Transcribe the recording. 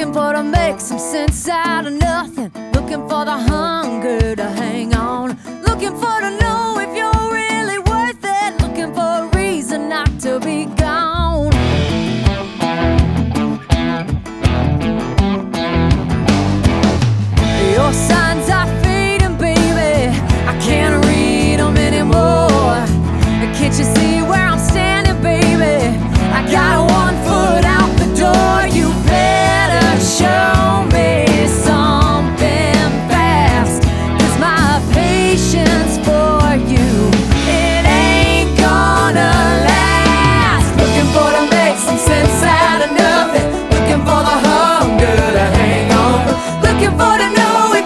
looking for to make some sense out of nothing, looking for the hunger to hang on, looking for to know if you're really worth it, looking for a reason not to be gone. Your signs